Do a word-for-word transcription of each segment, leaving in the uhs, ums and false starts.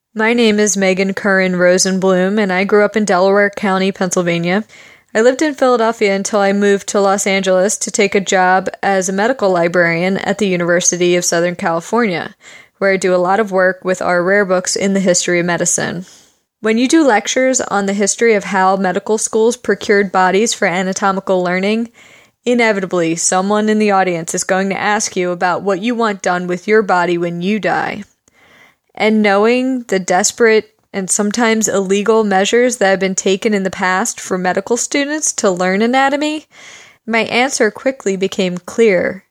My name is Megan Curran Rosenblum, and I grew up in Delaware County, Pennsylvania. I lived in Philadelphia until I moved to Los Angeles to take a job as a medical librarian at the University of Southern California, where I do a lot of work with our rare books in the history of medicine. When you do lectures on the history of how medical schools procured bodies for anatomical learning, inevitably someone in the audience is going to ask you about what you want done with your body when you die. And knowing the desperate and sometimes illegal measures that have been taken in the past for medical students to learn anatomy, my answer quickly became clear.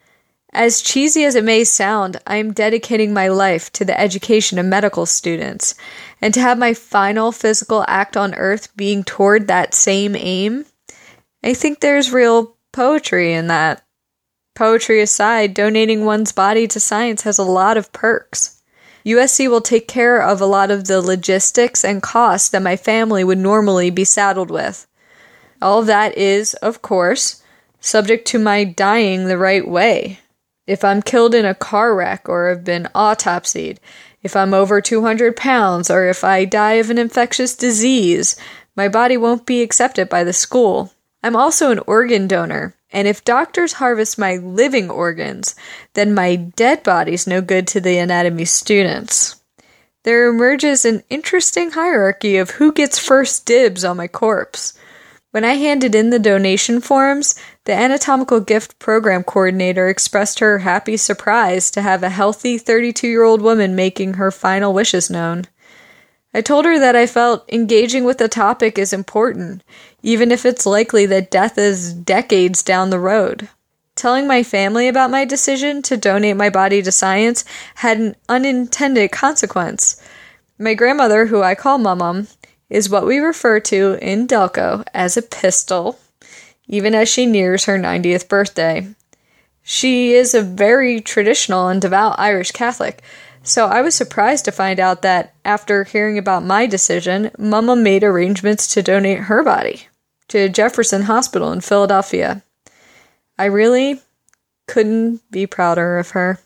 As cheesy as it may sound, I am dedicating my life to the education of medical students, and to have my final physical act on earth being toward that same aim, I think there's real poetry in that. Poetry aside, donating one's body to science has a lot of perks. U S C will take care of a lot of the logistics and costs that my family would normally be saddled with. All of that is, of course, subject to my dying the right way. If I'm killed in a car wreck or have been autopsied, if I'm over two hundred pounds, or if I die of an infectious disease, my body won't be accepted by the school. I'm also an organ donor, and if doctors harvest my living organs, then my dead body's no good to the anatomy students. There emerges an interesting hierarchy of who gets first dibs on my corpse. When I handed in the donation forms, the anatomical gift program coordinator expressed her happy surprise to have a healthy thirty-two-year-old woman making her final wishes known. I told her that I felt engaging with the topic is important, even if it's likely that death is decades down the road. Telling my family about my decision to donate my body to science had an unintended consequence. My grandmother, who I call Mum, is what we refer to in Delco as a pistol, even as she nears her ninetieth birthday. She is a very traditional and devout Irish Catholic, so I was surprised to find out that, after hearing about my decision, Mama made arrangements to donate her body to Jefferson Hospital in Philadelphia. I really couldn't be prouder of her.